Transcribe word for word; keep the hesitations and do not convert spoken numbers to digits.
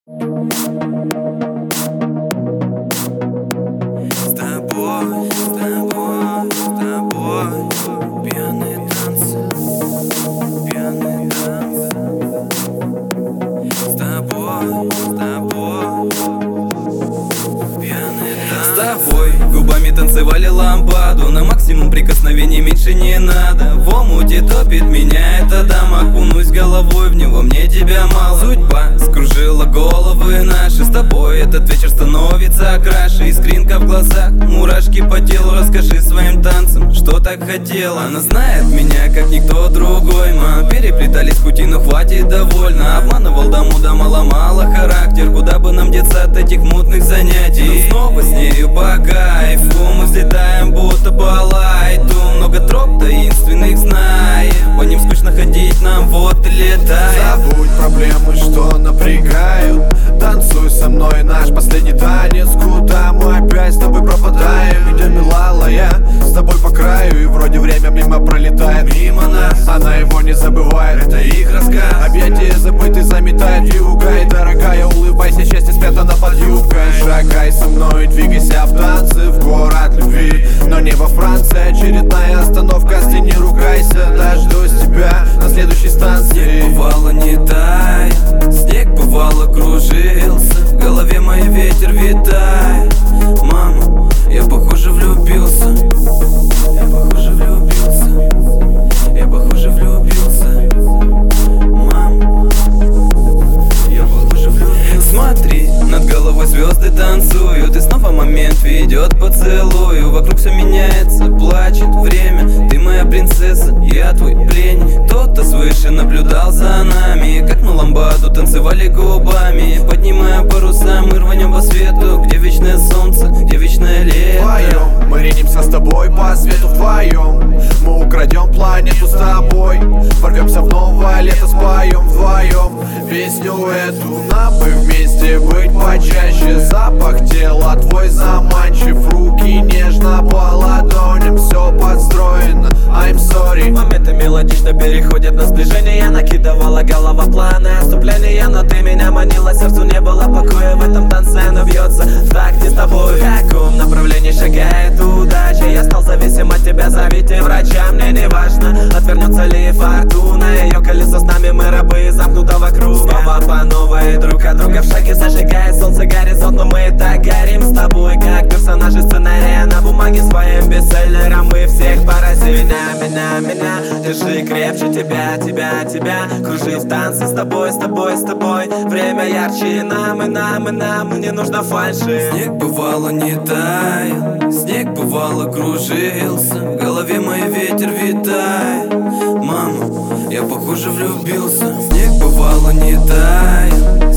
С тобой, с тобой, с тобой пьяные танцы, пьяные танцы. С тобой, с тобой пьяные танцы. С тобой губами танцевали лампаду, на максимум прикосновений меньше не надо. В омуте топит меня эта дама, окунусь головой в него, мне тебя мало. Судьба скружила головы наши, с тобой этот вечер становится краше. Искринка в глазах, мурашки по телу, расскажи своим танцам, что так хотела. Она знает меня, как никто другой, мы переплетались пути, но хватит, довольно. Обманывал до мудома, ломала характер, куда бы нам деться от этих мутных занятий. Но снова с нею по кайфу, мы взлетаем будто по лайту. Много троп таинственных знаем, по ним скучно ходить нам, вот и летаем. Забудь проблемы, что напрягают, танцуй со мной наш последний танец. Куда мы опять с тобой пропадаем? Идем, милая, с тобой по краю, и вроде время мимо пролетает мимо нас. Она его не забывает, это их рассказ. Объятия забыты заметает юга, и дорогая, улыбайся, счастье спрятано под юбкой. Шагай со мной, двигайся в танце, в город любви, но не во Франции. Очередная остановка, с не ругайся, дождусь тебя на следующей станции. Снег бывало не тает, снег бывало кружился, в голове мой ветер витает. Мама, я похоже влюбился, я похоже влюбился, я похоже влюбился. Мама, я похоже влюбился. Смотри, над головой звезды танцуют, и снова момент ведет поцелую. Вокруг все меняется, плачет время, ты моя принцесса, я твой пленник. Кто-то свыше наблюдал за нами, как мы ламбаду танцевали губами. Поднимая паруса, мы рванем по свету, где вечное солнце, где вечное лето. Вдвоем мы ринемся с тобой по свету, вдвоем мы украдем планету с тобой, ворвемся в новое лето, споем вдвоем песню эту. Нам бы вместе быть почаще, запах тела твой заманчив, руки нежно по ладоням, все подстроено, I'm sorry. Моменты мелодично переходят на сближение, накидывала голова планы отступления, но ты меня манила, сердцу не было покоя. В этом танце оно бьется в такте с тобой. В каком направлении шагает удача? Я стал зависим от тебя, зовите врача. Мне не важно, отвернется ли фортуна, ее колесо с нами, мы рабы замкнутого круга. Снова по новой, друг от друга в шаге, зажигает солнце горизонт, но мы так горим с тобой, как персонажи сценария на бумаге своим бестселлером. Мы всех поразим. Меня, меня, меня, держи крепче тебя, тебя, тебя. Кружи в танце с тобой, с тобой, с тобой. Время ярче, и нам, и нам, и нам не нужно фальши. Снег бывало не таял, снег бывало кружился, в голове мой ветер витает. Мама, я похоже влюбился. Снег бывало не таял,